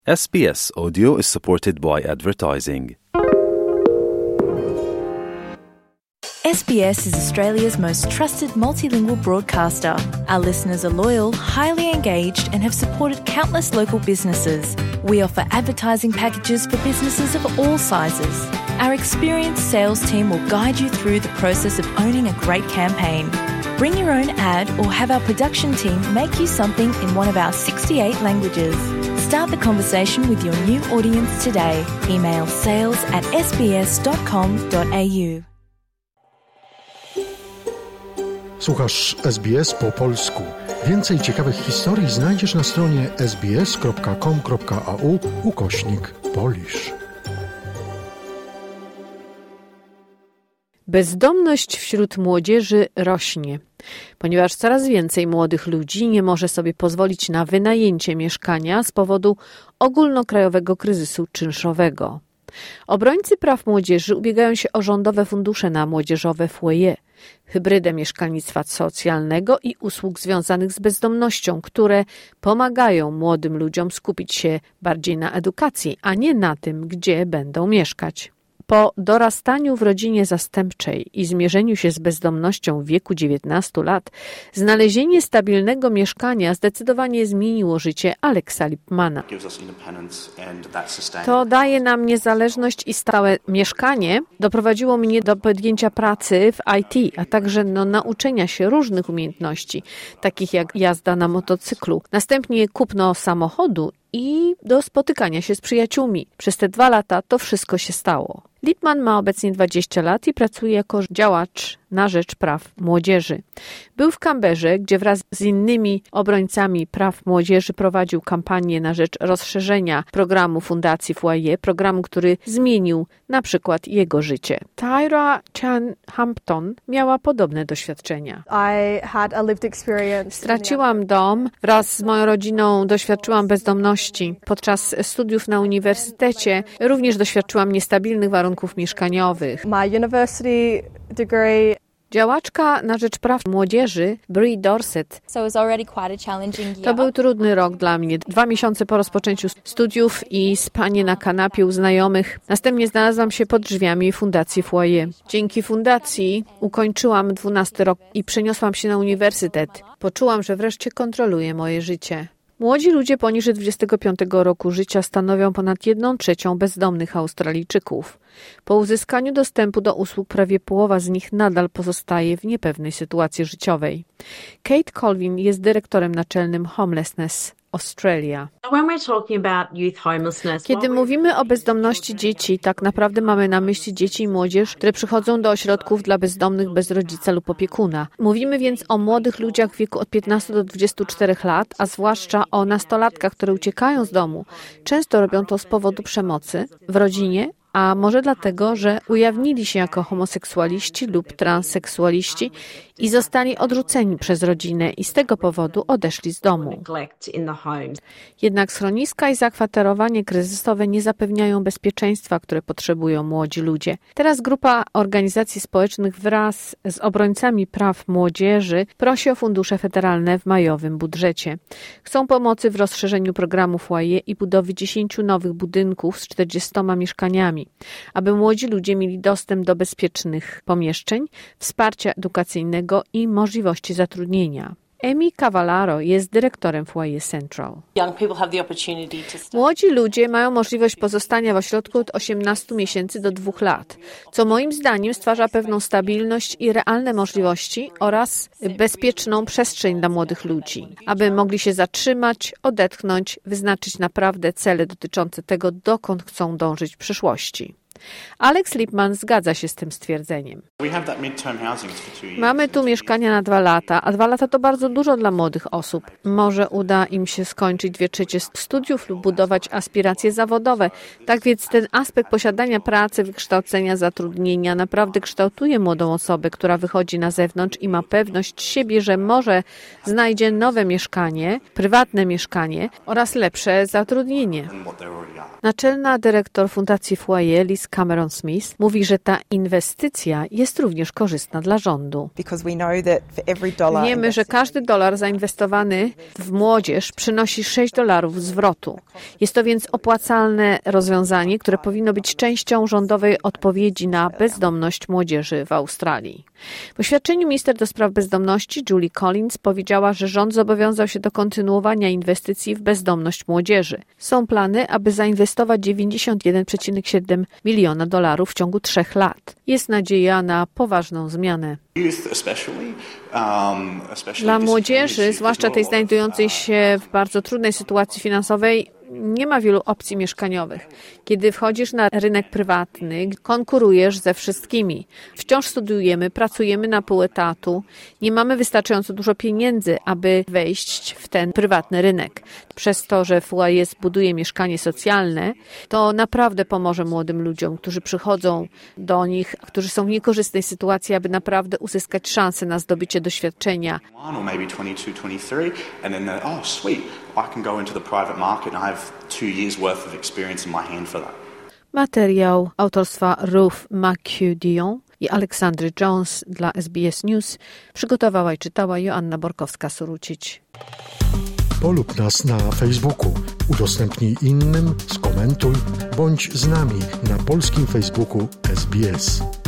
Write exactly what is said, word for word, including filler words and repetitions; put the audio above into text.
S B S Audio is supported by advertising. S B S is Australia's most trusted multilingual broadcaster. Our listeners are loyal, highly engaged, and have supported countless local businesses. We offer advertising packages for businesses of all sizes. Our experienced sales team will guide you through the process of owning a great campaign. Bring your own ad or have our production team make you something in one of our sixty-eight languages. Start the conversation with your new audience today. Email sales at s b s dot com dot a u. Słuchasz S B S po polsku. Więcej ciekawych historii znajdziesz na stronie s b s kropka com kropka a u ukośnik Polish. Bezdomność wśród młodzieży rośnie, ponieważ coraz więcej młodych ludzi nie może sobie pozwolić na wynajęcie mieszkania z powodu ogólnokrajowego kryzysu czynszowego. Obrońcy praw młodzieży ubiegają się o rządowe fundusze na młodzieżowe foyer, hybrydę mieszkalnictwa socjalnego i usług związanych z bezdomnością, które pomagają młodym ludziom skupić się bardziej na edukacji, a nie na tym, gdzie będą mieszkać. Po dorastaniu w rodzinie zastępczej i zmierzeniu się z bezdomnością w wieku dziewiętnastu lat, znalezienie stabilnego mieszkania zdecydowanie zmieniło życie Alexa Lipmana. To daje nam niezależność i stałe mieszkanie. Doprowadziło mnie do podjęcia pracy w I T, a także do nauczenia się różnych umiejętności, takich jak jazda na motocyklu. Następnie kupno samochodu i do spotykania się z przyjaciółmi. Przez te dwa lata to wszystko się stało. Lipman ma obecnie dwadzieścia lat i pracuje jako działacz na rzecz praw młodzieży. Był w Canberrze, gdzie wraz z innymi obrońcami praw młodzieży prowadził kampanię na rzecz rozszerzenia programu Fundacji Foyer, programu, który zmienił na przykład jego życie. Tyra Chan Hampton miała podobne doświadczenia. I had a lived experience. Straciłam dom, wraz z moją rodziną doświadczyłam bezdomności. Podczas studiów na uniwersytecie również doświadczyłam niestabilnych warunków mieszkaniowych. My university degree. Działaczka na rzecz praw młodzieży, Brie Dorset. To był trudny rok dla mnie. Dwa miesiące po rozpoczęciu studiów i spanie na kanapie u znajomych. Następnie znalazłam się pod drzwiami Fundacji Foyer. Dzięki fundacji ukończyłam dwunasty rok i przeniosłam się na uniwersytet. Poczułam, że wreszcie kontroluję moje życie. Młodzi ludzie poniżej dwudziestego piątego roku życia stanowią ponad jedną trzecią bezdomnych Australijczyków. Po uzyskaniu dostępu do usług prawie połowa z nich nadal pozostaje w niepewnej sytuacji życiowej. Kate Colvin jest dyrektorem naczelnym Homelessness Australia. Kiedy mówimy o bezdomności dzieci, tak naprawdę mamy na myśli dzieci i młodzież, które przychodzą do ośrodków dla bezdomnych bez rodzica lub opiekuna. Mówimy więc o młodych ludziach w wieku od piętnastu do dwudziestu czterech lat, a zwłaszcza o nastolatkach, które uciekają z domu. Często robią to z powodu przemocy w rodzinie, a może dlatego, że ujawnili się jako homoseksualiści lub transseksualiści i zostali odrzuceni przez rodzinę i z tego powodu odeszli z domu. Jednak schroniska i zakwaterowanie kryzysowe nie zapewniają bezpieczeństwa, które potrzebują młodzi ludzie. Teraz grupa organizacji społecznych wraz z obrońcami praw młodzieży prosi o fundusze federalne w majowym budżecie. Chcą pomocy w rozszerzeniu programu Foyer i budowie dziesięciu nowych budynków z czterdziestoma mieszkaniami, aby młodzi ludzie mieli dostęp do bezpiecznych pomieszczeń, wsparcia edukacyjnego i możliwości zatrudnienia. Amy Cavallaro jest dyrektorem Foyer Central. Młodzi ludzie mają możliwość pozostania w ośrodku od osiemnastu miesięcy do dwóch lat, co moim zdaniem stwarza pewną stabilność i realne możliwości oraz bezpieczną przestrzeń dla młodych ludzi, aby mogli się zatrzymać, odetchnąć, wyznaczyć naprawdę cele dotyczące tego, dokąd chcą dążyć w przyszłości. Alex Lipman zgadza się z tym stwierdzeniem. Mamy tu mieszkania na dwa lata, a dwa lata to bardzo dużo dla młodych osób. Może uda im się skończyć dwie trzecie studiów lub budować aspiracje zawodowe. Tak więc ten aspekt posiadania pracy, wykształcenia, zatrudnienia naprawdę kształtuje młodą osobę, która wychodzi na zewnątrz i ma pewność siebie, że może znajdzie nowe mieszkanie, prywatne mieszkanie oraz lepsze zatrudnienie. Naczelna dyrektor Fundacji Foyer, Liz Cameron-Smith, mówi, że ta inwestycja jest również korzystna dla rządu. Wiemy, że każdy dolar zainwestowany w młodzież przynosi sześć dolarów zwrotu. Jest to więc opłacalne rozwiązanie, które powinno być częścią rządowej odpowiedzi na bezdomność młodzieży w Australii. W oświadczeniu minister do spraw bezdomności Julie Collins powiedziała, że rząd zobowiązał się do kontynuowania inwestycji w bezdomność młodzieży. Są plany, aby zainwestować dziewięćdziesiąt jeden przecinek siedem miliona dolarów w ciągu trzech lat. Jest nadzieja na poważną zmianę. Dla młodzieży, zwłaszcza tej znajdującej się w bardzo trudnej sytuacji finansowej, nie ma wielu opcji mieszkaniowych. Kiedy wchodzisz na rynek prywatny, konkurujesz ze wszystkimi. Wciąż studiujemy, pracujemy na pół etatu, nie mamy wystarczająco dużo pieniędzy, aby wejść w ten prywatny rynek. Przez to, że Foyer buduje mieszkanie socjalne, to naprawdę pomoże młodym ludziom, którzy przychodzą do nich, którzy są w niekorzystnej sytuacji, aby naprawdę uzyskać szansę na zdobycie doświadczenia. Materiał autorstwa Ruth McHugh-Dion i Aleksandry Jones dla S B S News przygotowała i czytała Joanna Borkowska-Surucić. Polub nas na Facebooku, udostępnij innym, skomentuj, bądź z nami na polskim Facebooku S B S.